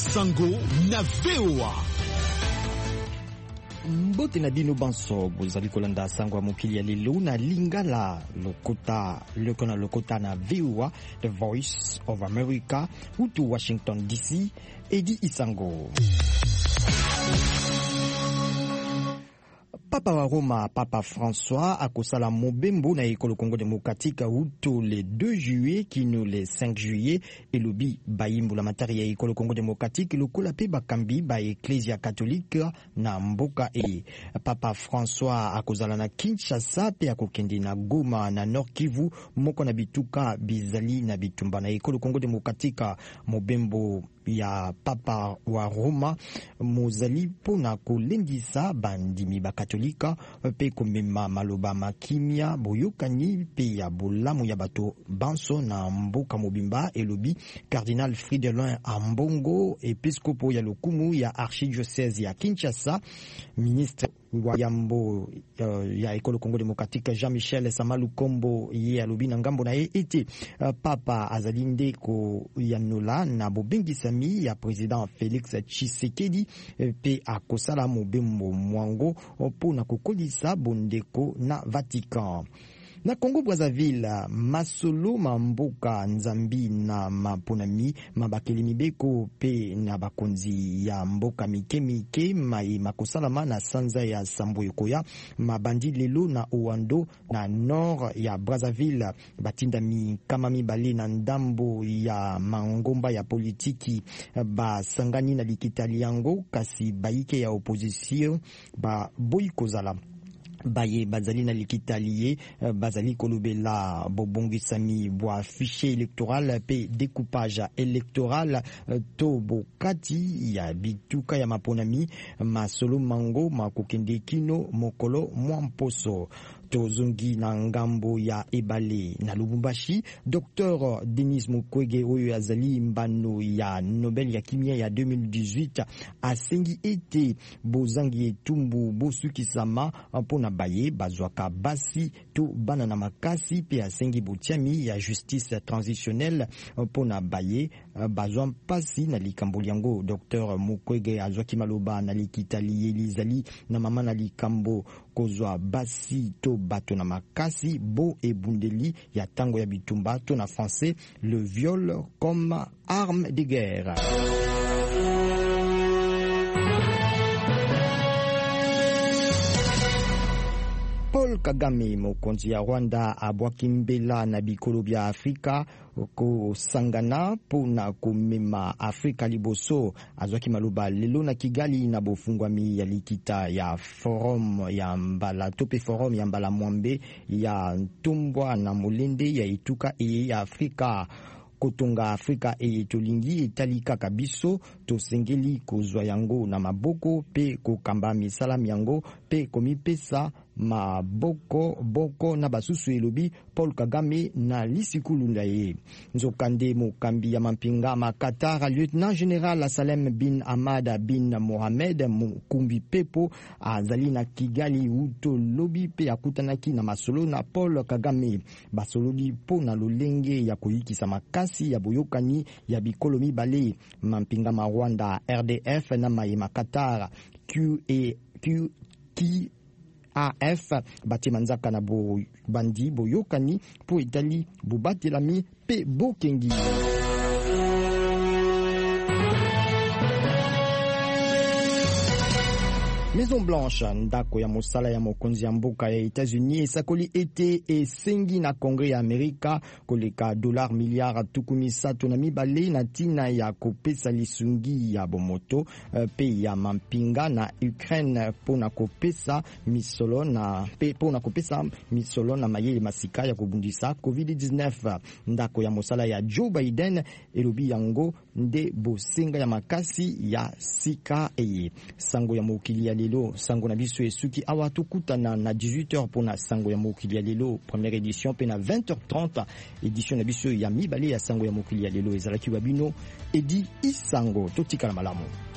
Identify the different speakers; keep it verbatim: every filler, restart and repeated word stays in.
Speaker 1: Sango na V O A.
Speaker 2: Mbote na bino banso bozali kolanda sango ya mokili ya lelo na lingala lokota lokona lokota na V O A, The Voice of America, utu Washington D C. Edi Isango. Papa wa Roma, Papa François, akosala mobembo na ekolo Congo démocratique uto le deux juillet kino le cinq juillet elobi bayimbo la matari ya ekolo Congo démocratique lokola pe bakambi ba ecclesia catholique na mboka e. Papa François akozala na Kinshasa pe akokende na Goma na Nord Kivu moko na bituka bizali na bitumba na ekolo Congo démocratique. Mobembo ya Papa wa Roma mozali pona kolendisa bandimi ba katolika pe komema maloba makimia boyokani pe ya bolamu ya bato banso na mboka mobimba elobi Cardinal Fridolin Ambongo, episkopo ya lokumu ya archidiocese ya Kinshasa. Ministre wa yambo uh, ya ekolo Congo démocratique Jean-Michel Samalu Kombo ye alobi na ngambo na ye ete uh, Papa azalinde ko yanola na bobengisami ya président Félix Tshisekedi uh, pe akosala mobembo mwango po na kokolisa bondeko na Vatican. Na Congo Brazzaville, masolo mamboka nzambi na maponami mabakeli mibeko pe na bakonzi ya mboka mike mike mai makosalama na sanza ya Samboyokoya mabandi lelo na Oando na nord ya Brazzaville batinda mi kama mibale na ndambo ya mangomba ya politiki ba sangani na likitali yango kasi baike ya opposition ba boyikozala baye bazali na likitaliye bazali kolobela bobongisami bwa fichier électoral pe découpage électoral to bokati ya bituka ya maponami masolo mango makokende kino mokolo mwamposo. Tozungi na ngambo ya Ebale na Lubumbashi, Docteur Denis Mukwege oyo azali mbano ya Nobel ya kimia ya deux mille dix-huit asengi ete bozangi etumbu bosukisama mpona baye bazwaka basi to bana na makasi pe asengi botiami ya justice transitionnelle mpona baye bazwa pasi na likambo yango. Docteur Mukwege azwaki maloba na likitali elizali na mama na likambo kozwa basi to bato na makasi bo ebundeli ya tango ya bitumba to na français le viol comme arme de guerre. Paul Kagame mokonzi ya Rwanda abwaki mbela na bikolo bya Afrika ko sangana pona komema Afrika liboso. Azwaki maloba lelo na Kigali na bofungwami ya likita ya forum ya mbala tope forum ya mbala mwambe ya ntumbwa na molende ya ituka eye ya Afrika. Kotonga Afrika eye tolingi etalika kabiso tosengeli kozwa yango na maboko pe kokamba misala yango pe komipesa maboko boko na basusu elobi Paul Kagame na lisikulu ndaye. Nzokande mokambi ya mampinga ma Qatar Lieutenant General Salem bin Ahmad bin Mohamed Mukumbi Pepo azali na Kigali uto lobi pe akutanaki na masolo na Paul Kagame basololi po na lolenge ya koyikisa makasi ya boyokani ya bikolo mibale mampinga ma Rwanda R D F na mayema Qatar Q A Q Q A F bati manzaka na bo bandi boyokani po etali bobatelami pe bokengi. Maison Blanche ndako ya mosala ya mokonzi ya mboka ya États-Unis esakoli ete esengi na Kongre ya Amerika koleka dollar milliard tukumi sato na mibale na tina ya kopesa lisungi ya bomoto pe ya mampinga na Ukraine pona kopesa misolo na pe pona kopesa misolo na mayele masika ya kobundisa covid dix-neuf. Ndako ya mosala ya Joe Biden elobi yango nde bosenga ya makasi ya sika eye. Sango ya mokili ya lelo sango na biso esuki awa tokutana na dix-huit heures pona sango ya mokili ya lelo première édition pe na vingt heures trente édition na biso ya mibale ya sango ya mokili ya lelo ezalaki wabino Edi Isango totika na malamu.